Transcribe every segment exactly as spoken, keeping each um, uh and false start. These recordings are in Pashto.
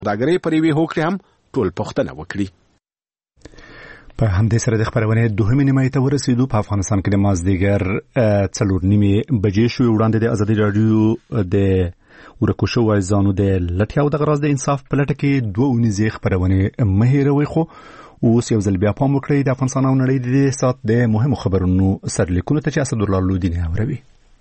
سوداګرۍ پر یوې هوکړې هم ټول پوښتنه وکړي. په همدې سره د خبرونې دوهمې نیمایي ته ورسېدو. په افغانستان کې د مازدیګر څلور نیمې بجې شوې. وړاندې د ازادي راډیو د ورکو شویو ځانو د لټیا او د غراض د انصاف په لټه کې دوه اونیزې خبرونې مه هېروئ. خو اوس یو ځل بیا پام وکړئ د افغانستان او نړۍ د دې ساعت د مهمو خبرونو سرلیکونو ته چې اسدالله لودین اوروي.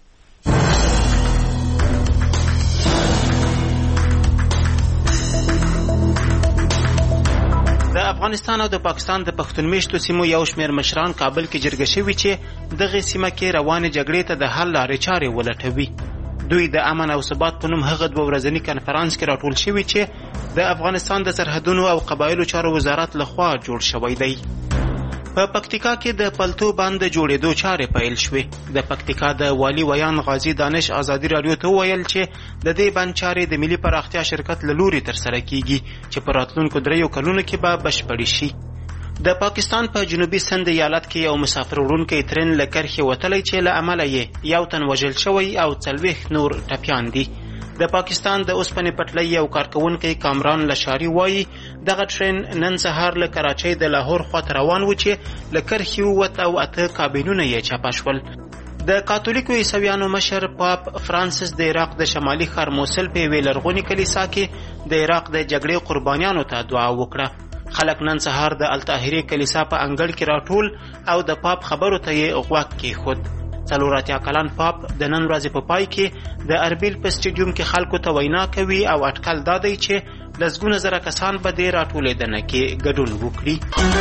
افغانستان او د پاکستان د پښتون میشتو سیمو یو شمېر مشران کابل کې جرګه شوي چې دغه سیمه کې روانې جګړې ته د حل لارې چارې ولټوي. دوی د امن او ثبات په نوم هغه دوه ورځني کنفرانس کې راټول شوي چې د افغانستان د سرحدونو او قبایلو چارو وزارت لخوا جوړ شوی دی. په پکتیکا کې د پلتو باند جوړېدو چارې پیل شوې. د پکتیکا د والی ویان غازی دانش ازادي راډیو ته ویل چې د دې باند چارې د ملي پراختیا شرکت له لوري ترسره کیږي چې په راتلونکو دریو کلونو کې به بشپړې شي. د پاکستان په جنوبي سند ایالت کې یو مسافر وړونکی ترن له کرښې وتلی چې له امله یې یو تن وژل شوی او څلوېښت نور ټپیان دي. د پاکستان د اوسپنې پټلۍ یو کارکونکی کامران لشاري وایي دغه ټرین نن سهار له کراچۍ د لاهور خواته روان و چې له کرښې ووت او اته کابینونه یې چاپه شول. د کاتولیکو عیسویانو مشر پاپ فرانسیس د عراق د شمالي ښار موسل په یوې لرغونې کلیسا کې د عراق د جګړې قربانیانو ته دعا وکړه. خلک نن سهار د الطاهري کلیسا په انګړ کې راټول او د پاپ خبرو ته یې غوږ کېښود. څلور اتیا کلن پاپ د نن ورځې په پای کې د اربیل په سټیډیوم کې خلکو ته وینا کوي او اټکل دا دی چې لسګونه زره کسان به دې راټولېدنه کې ګډون وکړي.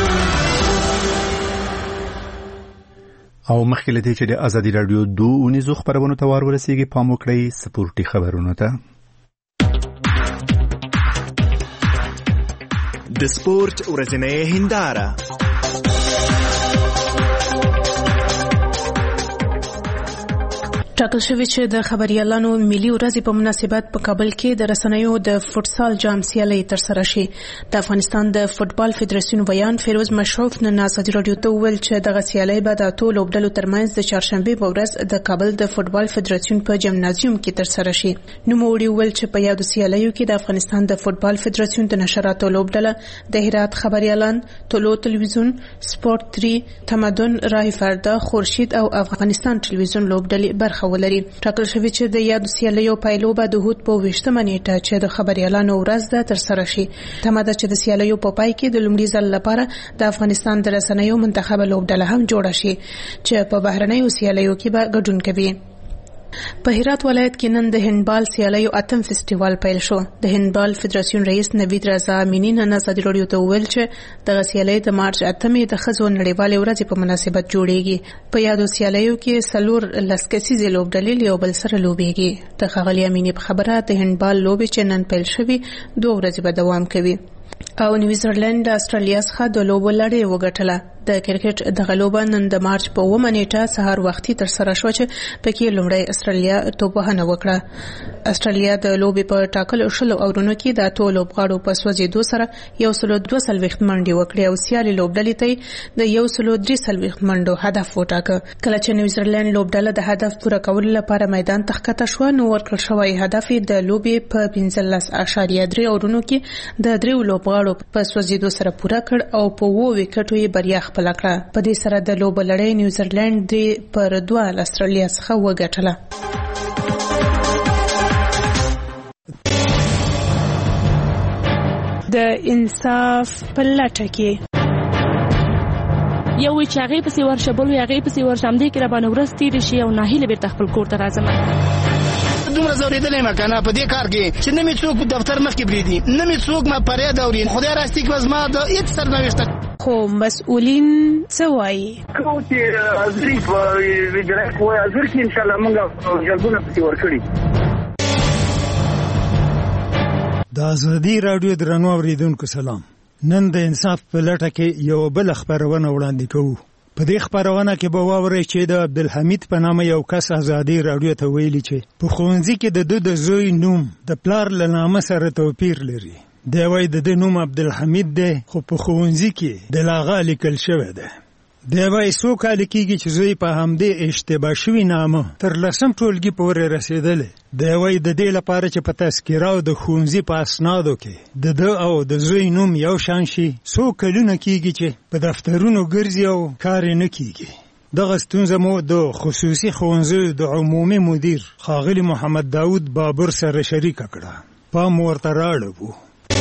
او مخکې له دې چې د ازادي راډیو دوه اونیزو خبرونو ته ور ورسېږي پام وکړئ سپورټي خبرونو ته. د سپورټ ورځنۍ هنداره. ټاکل شوی چې د خبريالانو ملي ورځې په مناسبت په کابل کې د رسنیو د فوټسال جام سیالي ترسره شي. د افغانستان د فوټبال فدراسیون ویان فیروز مشروف نن ازادي راډیو ته وویل چې دغه سیالي به د اتو لوبډلو ترمنځ د چهارشنبه په ورځ د کابل د فوټبال فدراسیون په جمنازیوم کې ترسره شي. نو موړي وویل چې په یادو سیالیو کې د افغانستان د فوټبال فدراسیون د نشراتو لوبډله د هرات خبريالان، طلوع تلویزیون، سپورت تری، تمدن، راه فردا، خورشید او افغانستان تلویزیون لوبډلې برخه ولري. ټاکل شوی چې د یادو سیالیو پایلو به د هوت په ویشتمه نیټه چې د خبريالانو ورځ ده ترسره شي. تمه ده چې د سیالیو په پای کې د لومړي ځل لپاره د افغانستان د رسنیو منتخبه لوبډله هم جوړه شي چې په بهرنیو سیالیو کې به ګډون کوي. په هرات ولایت کې نن د هندبال سیالیو اتم فستیوال پیل شو. د هندبال فدراسیون رئیس نوید رضا امینی نن ازادي راډیو ته وویل چې دغه سیالي د مارچ اتمې د ښځو نړیوالې ورځې په مناسبت جوړیږي. په یادو سیالیو کې څلور لس کسیزې لوبډلې یو بل سره لوبېږي. د ښاغلي امینی په خبره د هندبال لوبې چې نن پیل شوي دوه ورځې به دوام کوي. او نیوزیلند د استرالیا څخه د لوبو لړۍ وګټله. د کرکټ دغه لوبه نن د مارچ په اوومه نیټه سهار وختي ترسره شوه چې پکې لومړی استرالیا توپوهنه وکړه. استرالیا د لوبې په ټاکلو شلو اورونو کې د اتو لوبغاړو په سوځېدو سره یو سلو دوه څلوېښت منډې وکړې او سیالي لوبډلې ته د یو سلو درې څلوېښت منډو هدف وټاکه. کله چې نیوزیلند لوبډله د هدف پوره کولو لپاره میدان ته ښکته شوه نو ورکړل شوی هدف د لوبې په پنځلس اعشاریه درې اورونو کې د دریو لوبغاړو په سوځېدو سره پوره کړ او په اووه وکټو یې بریا خپل کړه. په دې سره د لوبو لړۍ نیوزیلند درې پر دوه له استرالیا څخه وګټله. د انصاف په لټه کې یو چې هغه پسې ورشه بل هغه پسې ورشه هم دې کې را باندې ورځ تیر شي او ناهیله بیرته خپل کور ته راځم. دومره زوریدلې ما کنه په دې کار کې چې نه می څوک دفتر مخکې بریدي نه می څوک ما پرې دوري خدای راستي کې زما د هیڅ سرنوشت خو مسؤلین څه وایي کوم چې ازري په ویډرک وای ازر کې ان شاء الله موږ جلبونه پسې ورکړي. د ازادي راډیو درنو اوریدونکو سلام. نن د انصاف په لټه کې یو بل خبرونه وړاندې کوو. په دې خبرونه کې به واورئ چې د عبدالحمید په نامه یو کس ازادي راډیو ته ویلي چې په ښوونځي کې د ده د زوی نوم د پلار له نامه سره توپیر لري. دی وایي د ده نوم عبدالحمید دی خو په ښوونځي کې د لاغا لیکل شوی دی. دی وای څو کال کېږي چې زوی په همدې اشتباه شوي نامه تر لسم ټولګي پورې رسېدلی. دی وای د دې لپاره چې په تذکره او د ښوونځي په اسنادو کې د ده او د زوی نوم یو شان شي، څو کلونه کېږي چې په دفترونو ګرځي او کار یې نه کېږي. دغه ستونزه مو د خصوصي ښوونځیو د عمومي مدیر ښاغلي محمد داود بابر سره شریکه کړه. پام ورته راړو.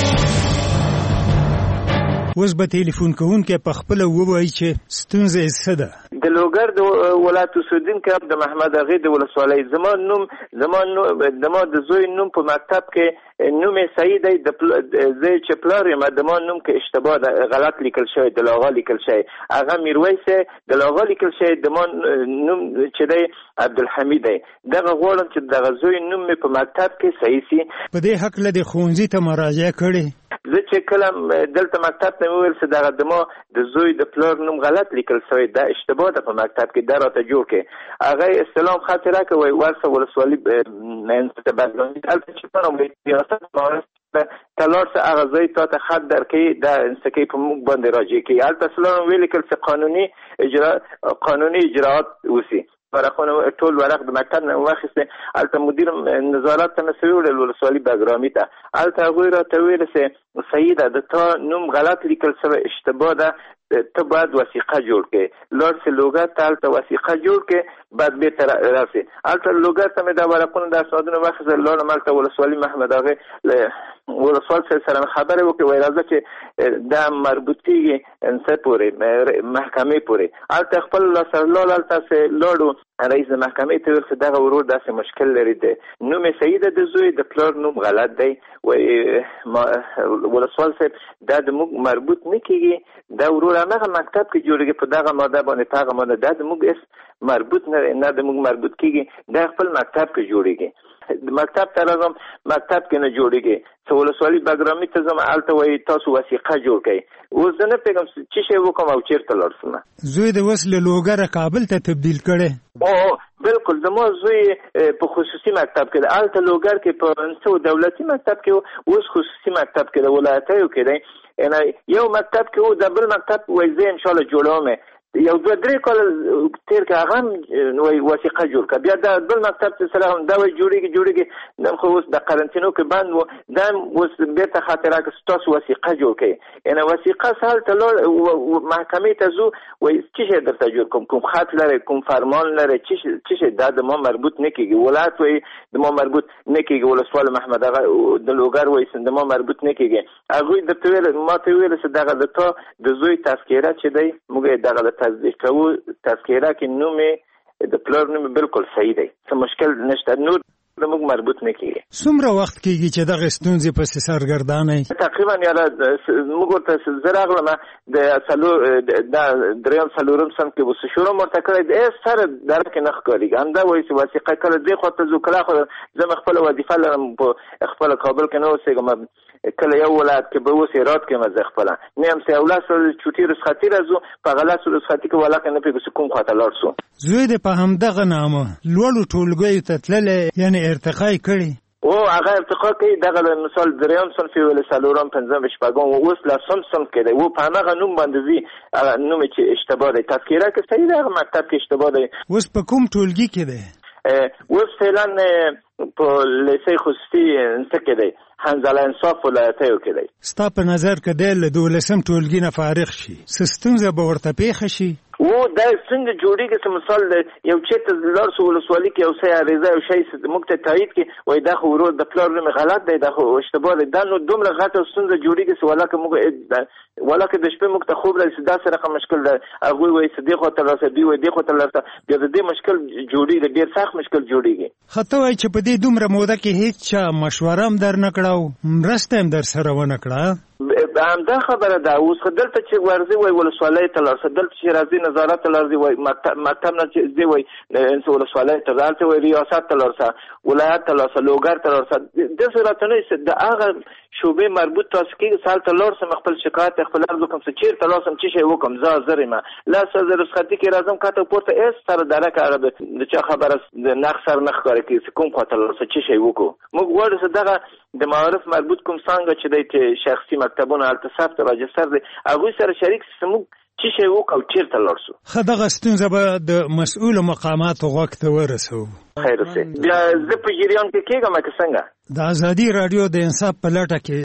اوس به تلیفون کوونکی په خپله ووایي چې ستونزه یې څه ده. د لوګر د ولایت اوسېدونکی د محمد اغې د ولسوالۍ زما نوم زما زما د زوی نوم په مکتب کې نوم یې صحیح دی، زه چې پلار یم د ما نوم کې اشتباه ده، غلط لیکل شوی، د لاغا لیکل شوی، هغه میرویس د لاغا لیکل شوی، د ما نوم چې دی عبدالحمید دی. دغه غواړم چې دغه زوی نوم مې په مکتب کې صحیح سي. په دې هکله د ښوونځي ته مراجعه کړې؟ زه چې کله دلته مکتب ته مې وویل چې دغه د ما د زوی د پلار نوم غلط لیکل شوی، دا اشتباه ده په مکتب کې، دا راته جوړ کړې. هغه استلام خط یې راکړ، وایي ورسه ولسوالي بدلوني هلته چې پنم ریاست ته لاړ شه، هغه ځای تا ته خط درکوي، دا انسکۍ په موږ باندې راجع کوي. هلته سلام ویې لیکل چې قانوني اجرا قانوني اجراات وسي. ورقونه ټول ورق د مکتب نه واخیسته، هلته مدیر نظارت ته مې سوی وړل ولسوالي بګرامي ته، هلته هغوی راته ویل چې صحیح ده، د تا نوم غلط لیکل شوی، اشتباه ده، ته باید وثیقه جوړ کړې. لاړ سې لوګر ته، هلته وثیقه جوړ کړې، بعد بېرته راسې. هلته لوګر ته مې دا ورقونه د اسنادونه واخیستل، لاړم هلته ولسوالي محمد اغې ولسوال صاحب سره خبرې وکړې، وایي راځه چې دا مربوط کېږي څه پورې محکمې پورې. هلته خپل لاسرلال هلته سې لاړو، رئیس د محکمې ته ویل چې دغه ورور داسې مشکل لري، دی نوم یې صحیح ده، د زوی د پلار نوم غلط دی. وایي ولسوال صاحب دا د موږ مربوط نه کېږي، دا ورور همغه مکتب کې جوړېږي په دغه ماده باندې په هغه ماده، دا د موږ اس مربوط نه نه د موږ مربوط کېږي، دا خپل مکتب کې جوړېږي. مکتب ته راځم، مکتب کې نه جوړېږي. څه ولسوالي بګرامي ته ځم، هلته وایي تاسو وثیقه جوړ کړئ. اوس زه نه پوهېږم څه شی وکړم او چېرته لاړ شم. زوی د اوس له لوګره کابل ته تبدیل کړی؟ او بالکل، زما زوی په خصوصي مکتب کې دی، هلته لوګر کې په څه دولتي مکتب کې و، اوس خصوصي مکتب کې دی، ولایتیو کې دی. یو مکتب کې و، د بل مکتب وایي زه انشاءالله جوړوم، یو دوه درې کاله تېر کړه، هغه هم وایي وثیقه جوړ کړه. بیا دا بل مکتب چې سره هم دا وایي جوړېږي جوړېږي، دا خو اوس د قرنطینو کې بند و، دا هم اوس بېرته خاطر راکړه چې تاسو وثیقه جوړ کړئ. یعنې وثیقه څه هلته لاړ محکمې ته ځو، وایي څه شی درته جوړ کوم، کوم خط لرئ، کوم فرمان لرئ، څه شی، دا د ما مربوط نه کېږي. ولایت وایي د ما مربوط نه کېږي، ولسوال محمد اغا د لوګر وایي د ما مربوط نه کېږي. هغوی درته ویل، ما ته ویل چې دغه د تا د زوی تذکره چې دی موږ یې دغه د تصدیق کوو، تذکره کې نوم یې د پلار نوم بالکل صحیح دی، څه مشکل نشته، نور د موږ مربوط نه کېږي. څومره وخت کېږي چې دغه ستونزې پسې سرګردانئ؟ تقریبا یاره موږ ورته زه راغلم د څلور دا درېیم څلورم صنف کې اوس شروع ورته کړی دی، سره دره کې نه ښکارېږي. همدا وایي چې وثیقه کله دې خوا ته ځو، کله خو زه مې خپله وظیفه لرم، په خپله کابل کې نه اوسېږم، کله یو ولایت کې به اوس هرات کې مزه خپله نه یم چې اولس چوټي رخصتي راځو، په هغه لس رخصتي کې ولاکه نه پوهېږو چې کوم خوا ته لاړ شو. زوی دې په همدغه نامه لوړو ټولګیو ته تللی، یعنې ارتقا یې کړې؟ او هغه ارتقا کوي، دغه مثال درېیم صنف یې ویلې، څلورم، پنځم، شپږم، اوس لسم صنف کې دی، و په همغه نوم باندې ځي، هغه نوم چې اشتباه دی، تذکره کې صحیح دی، هغه مکتب کې اشتباه دی. اوس په کوم ټولګي کې دی؟ اوس فعلا په لیسې خصوصي څه کې دی، حنظله انصاف ولایتیو کې دی. ستا په نظر که دی له دولسم ټولګي نه فارغ شي، څه ستونزه به ورته پېښه شي؟ و دا څنګه جوړېږي چې مثال یو چېرته لاړ شو ولسوالي کې یو څه عریضه یو شی موږ ته تایید کړي، وایي دا خو ورور د پلار نوم غلط دی، دا خو اشتباه دی، دا نو دومره غټه ستونزه جوړېږي چې ولاکه موږ ولاکه د شپې موږ ته خوب راځي چې داسې رقم مشکل دی، هغوی وایي چې دې خوا ته راسه، دوی وایي دې خوا ته راسه، بیا د دې مشکل جوړېږي، ډېر سخت مشکل جوړېږي. ښه ته وایي چې په دې دومره موده کې هېڅ چا مشوره هم در نه کړه او مرسته هم در سره ونه کړه؟ همدا خبره ده. اوس خو دلته چې ورځي وایي ولسوالۍ ته لاړ شه، دلته چې راځي نظارت ته لاړ ځي، وایي مکتب نه چې ځي وایي ولسوالۍ ته، دلته وایي ریاست ته لاړ شه، ولایت ته لاړ شه، لوګر ته لاړ شه، داسې راته نه وایي د هغه شعبې مربوط تاسو کېږي، هلته لاړ شم، خپل شکایت خپل عرض وکړم چې چېرته لاړ شم، څه شی وکړم، زه حاضر یم، لس زه رخصتي کې راځم، کاته پورته هېڅ سره درک هغه د چا خبره د نقص سره نه ښکاره کېږي چې کوم خوا ته لاړ شه، څه شی وکړو. موږ غواړو چې دغه د معارف مربوط کوم څانګه چې دی چې شخصي مکتبونه هلته ثبت راجستر دی، هغوی سره شریک شي، موږ چې شی وکړو چیرته لاړ شو. ښه دغه ستونزه به د مسؤلو مقاماتو غوږ ته ورسوو. خیر اوسې. بیا زه په جریان کې کېږم که څنګه؟ د ازادي راډیو د انصاف په لټه کې